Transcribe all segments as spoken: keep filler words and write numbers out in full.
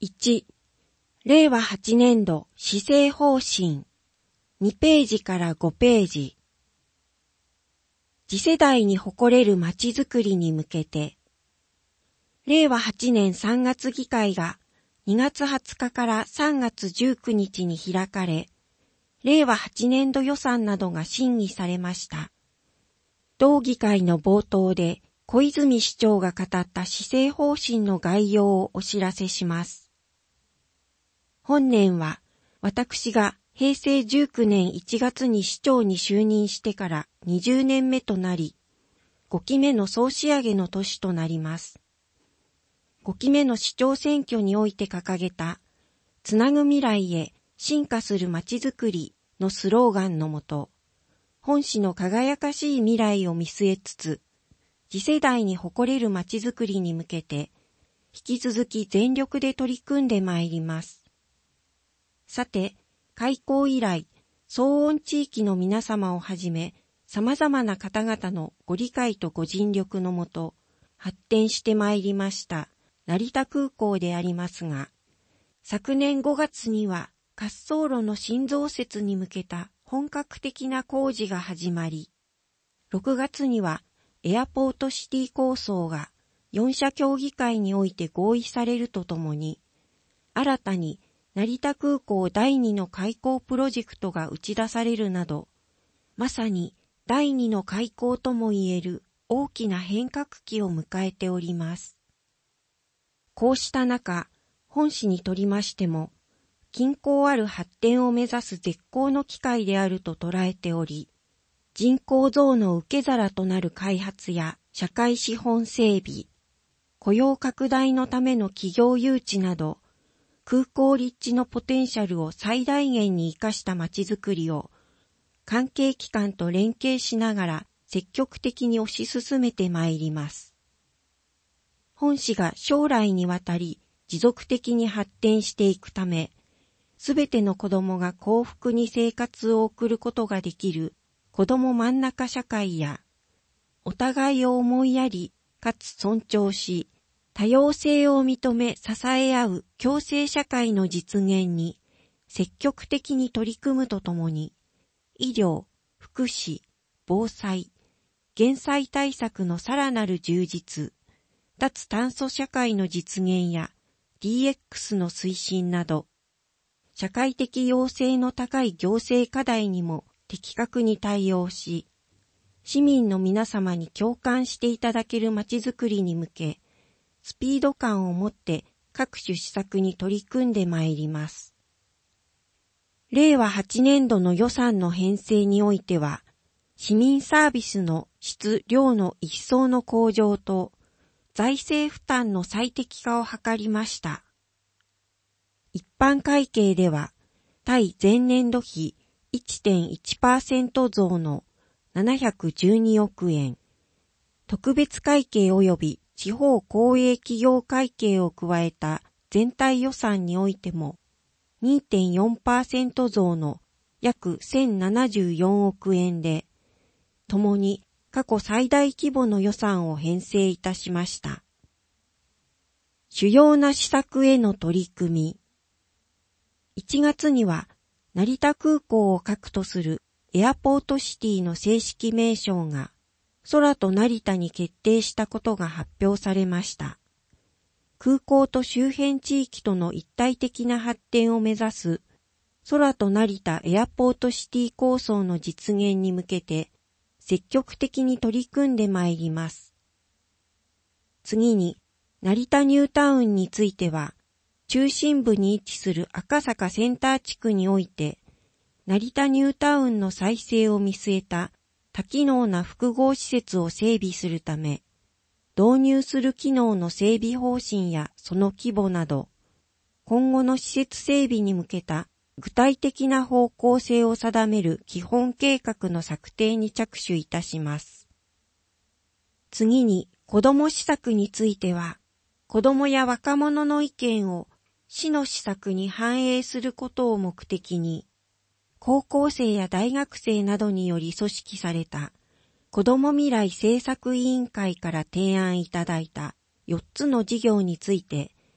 いち、れいわはちねんど施政方針。にページからごページ。次世代に誇れるまちづくりに向けて、れいわはちねんさんがつ議会がにがつはつかからさんがつじゅうくにちに開かれ、れいわはちねんど予算などが審議されました。同議会の冒頭で小泉市長が語った施政方針の概要をお知らせします。本年は私がへいせいじゅうきゅうねんいちがつに市長に就任してからにじゅうねんめとなり、ごきめの総仕上げの年となります。ごきめの市長選挙において掲げた、つなぐ未来へ進化するまちづくりのスローガンのもと、本市の輝かしい未来を見据えつつ、次世代に誇れるまちづくりに向けて、引き続き全力で取り組んでまいります。さて、開校以来、騒音地域の皆様をはじめ、様々な方々のご理解とご尽力のもと、発展してまいりました、成田空港でありますが、昨年ごがつには、滑走路の新増設に向けた本格的な工事が始まり、ろくがつにはエアポートシティ構想がよんしゃ協議会において合意されるとともに、新たに成田空港だいにの開港プロジェクトが打ち出されるなど、まさにだいにの開港ともいえる大きな変革期を迎えております。こうした中、本市にとりましても、均衡ある発展を目指す絶好の機会であると捉えており、人口増の受け皿となる開発や社会資本整備、雇用拡大のための企業誘致など、空港立地のポテンシャルを最大限に生かしたまちづくりを、関係機関と連携しながら積極的に推し進めてまいります。本市が将来にわたり持続的に発展していくため、すべての子どもが幸福に生活を送ることができる子ども真ん中社会や、お互いを思いやりかつ尊重し、多様性を認め支え合う共生社会の実現に積極的に取り組むとともに、医療、福祉、防災、減災対策のさらなる充実、脱炭素社会の実現や ディーエックス の推進など、社会的要請の高い行政課題にも的確に対応し、市民の皆様に共感していただけるまちづくりに向け、スピード感を持って各種施策に取り組んでまいります。れいわはちねんどの予算の編成においては、市民サービスの質・量の一層の向上と、財政負担の最適化を図りました。一般会計では、対前年度比 いってんいちパーセント 増のななひゃくじゅうにおくえん、特別会計及び地方公営企業会計を加えた全体予算においても にてんよんパーセント 増の約せんななじゅうよんおくえんで、ともに過去最大規模の予算を編成いたしました。主要な施策への取り組み。いちがつには成田空港を核とするエアポートシティの正式名称が空と成田に決定したことが発表されました。空港と周辺地域との一体的な発展を目指す空と成田エアポートシティ構想の実現に向けて積極的に取り組んでまいります。次に、成田ニュータウンについては、中心部に位置する赤坂センター地区において、成田ニュータウンの再生を見据えた多機能な複合施設を整備するため、導入する機能の整備方針やその規模など、今後の施設整備に向けた具体的な方向性を定める基本計画の策定に着手いたします。次に、子ども施策については、子どもや若者の意見を市の施策に反映することを目的に、高校生や大学生などにより組織された子ども未来政策委員会から提案いただいたよっつの事業について、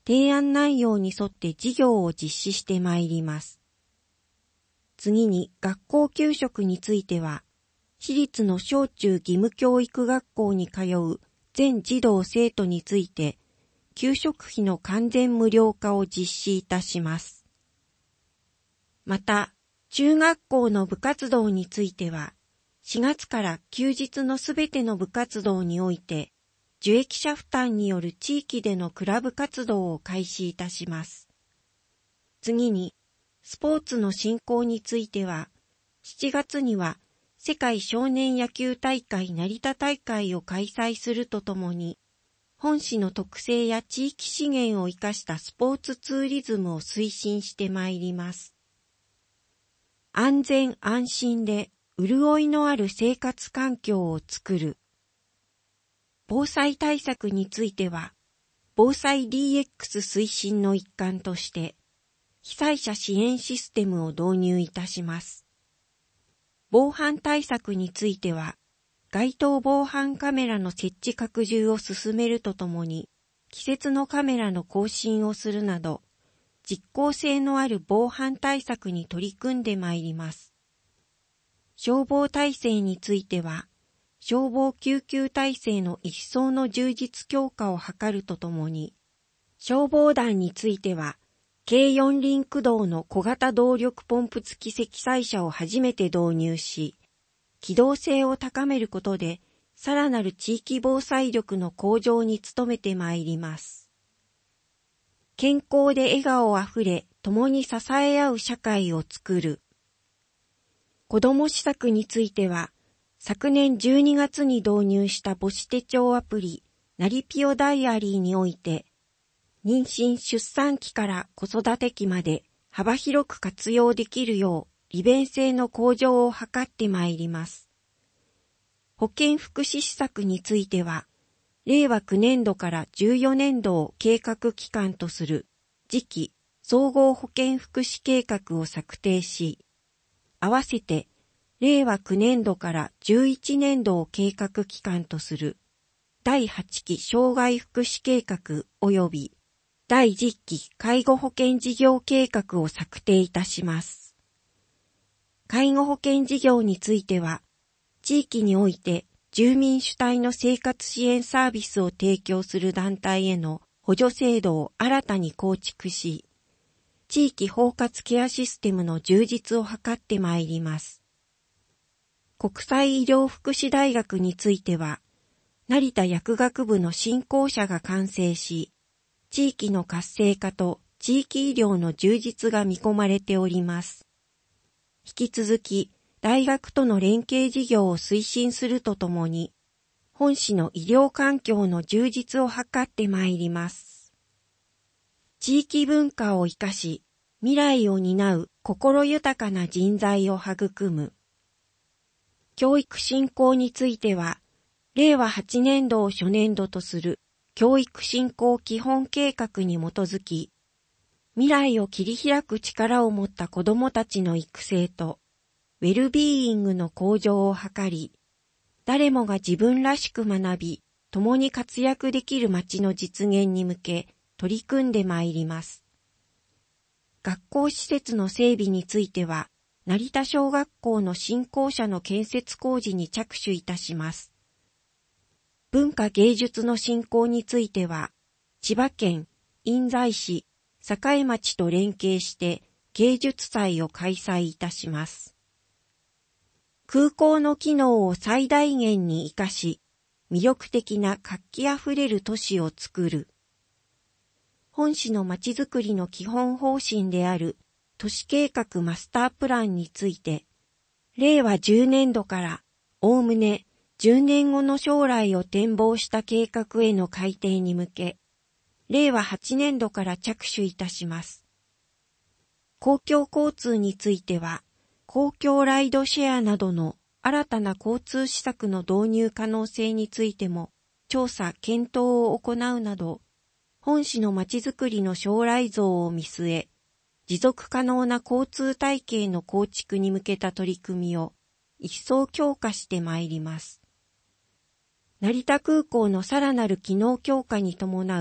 提案内容に沿って事業を実施してまいります。次に学校給食については、私立の小中義務教育学校に通う全児童生徒について、給食費の完全無料化を実施いたします。また、中学校の部活動については、しがつから休日のすべての部活動において、受益者負担による地域でのクラブ活動を開始いたします。次に、スポーツの振興については、しちがつには世界少年野球大会成田大会を開催するとともに、本市の特性や地域資源を生かしたスポーツツーリズムを推進してまいります。安全安心で潤いのある生活環境を作る。防災対策については、防災 ディーエックス 推進の一環として、被災者支援システムを導入いたします。防犯対策については、街頭防犯カメラの設置拡充を進めるとともに、季節のカメラの更新をするなど、実効性のある防犯対策に取り組んでまいります。消防体制については、消防救急体制の一層の充実強化を図るとともに、消防団については、軽四輪駆動の小型動力ポンプ付き積載車を初めて導入し、機動性を高めることで、さらなる地域防災力の向上に努めてまいります。健康で笑顔あふれ、共に支え合う社会を作る。子ども施策については、昨年じゅうにがつに導入した母子手帳アプリ、なりぴよダイアリーにおいて、妊娠・出産期から子育て期まで幅広く活用できるよう利便性の向上を図ってまいります。保健福祉施策については、れいわきゅうねんどからじゅうよねんどを計画期間とする次期総合保健福祉計画を策定し、合わせてれいわきゅうねんどからじゅういちねんどを計画期間とするだいはちき障害福祉計画及びだいじゅっき介護保険事業計画を策定いたします。介護保険事業については、地域において住民主体の生活支援サービスを提供する団体への補助制度を新たに構築し、地域包括ケアシステムの充実を図ってまいります。国際医療福祉大学については、成田薬学部の新校舎が完成し、地域の活性化と地域医療の充実が見込まれております。引き続き、大学との連携事業を推進するとともに、本市の医療環境の充実を図ってまいります。地域文化を生かし、未来を担う心豊かな人材を育む。教育振興については、れいわはちねんどを初年度とする教育振興基本計画に基づき、未来を切り開く力を持った子どもたちの育成と、ウェルビーイングの向上を図り、誰もが自分らしく学び、共に活躍できる街の実現に向け取り組んでまいります。学校施設の整備については、成田小学校の新校舎の建設工事に着手いたします。文化芸術の振興については、千葉県印西市栄町と連携して芸術祭を開催いたします。空港の機能を最大限に生かし、魅力的な活気あふれる都市を作る。本市のまちづくりの基本方針である都市計画マスタープランについて、れいわじゅうねんどからおおむねじゅうねんごの将来を展望した計画への改定に向け、れいわはちねんどから着手いたします。公共交通については、公共ライドシェアなどの新たな交通施策の導入可能性についても調査・検討を行うなど、本市のまちづくりの将来像を見据え、持続可能な交通体系の構築に向けた取り組みを一層強化してまいります。成田空港のさらなる機能強化に伴う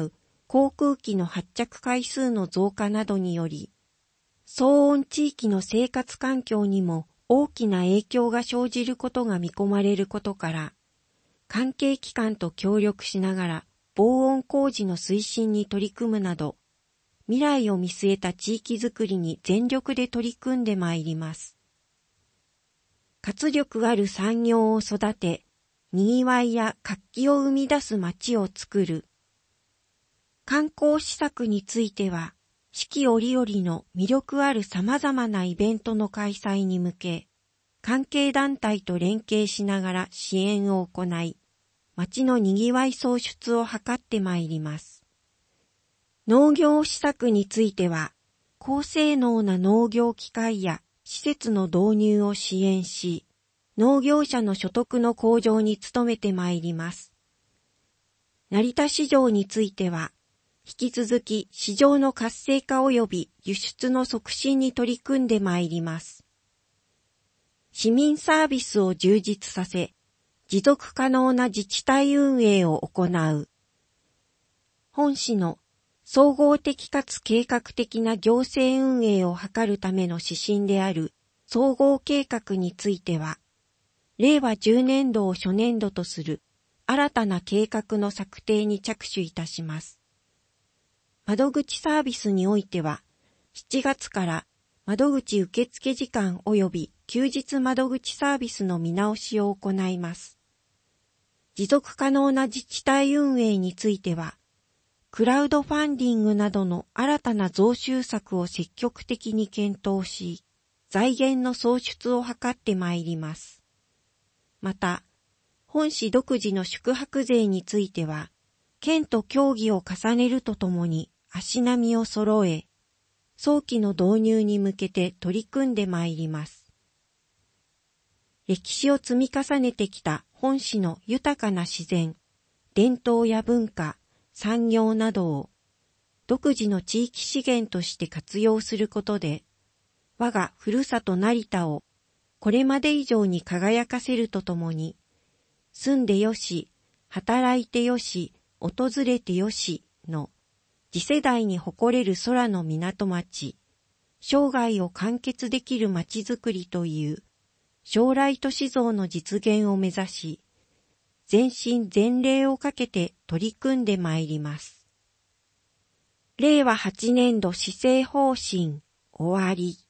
航空機の発着回数の増加などにより、騒音地域の生活環境にも大きな影響が生じることが見込まれることから、関係機関と協力しながら防音工事の推進に取り組むなど、未来を見据えた地域づくりに全力で取り組んでまいります。活力ある産業を育て、にぎわいや活気を生み出す街を作る。観光施策については、四季折々の魅力ある様々なイベントの開催に向け、関係団体と連携しながら支援を行い、街のにぎわい創出を図ってまいります。農業施策については、高性能な農業機械や施設の導入を支援し、農業者の所得の向上に努めてまいります。成田市場については、引き続き市場の活性化及び輸出の促進に取り組んでまいります。市民サービスを充実させ、持続可能な自治体運営を行う。本市の総合的かつ計画的な行政運営を図るための指針である総合計画については、令和じゅうねんどを初年度とする新たな計画の策定に着手いたします。窓口サービスにおいては、しちがつから窓口受付時間及び休日窓口サービスの見直しを行います。持続可能な自治体運営については、クラウドファンディングなどの新たな増収策を積極的に検討し、財源の創出を図ってまいります。また、本市独自の宿泊税については、県と協議を重ねるとともに足並みを揃え、早期の導入に向けて取り組んでまいります。歴史を積み重ねてきた本市の豊かな自然、伝統や文化、産業などを独自の地域資源として活用することで、我がふるさと成田をこれまで以上に輝かせるとともに、住んでよし、働いてよし、訪れてよしの次世代に誇れる空の港町、生涯を完結できる町づくりという将来都市像の実現を目指し、全身全霊をかけて取り組んでまいります。れいわはちねんど施政方針終わり。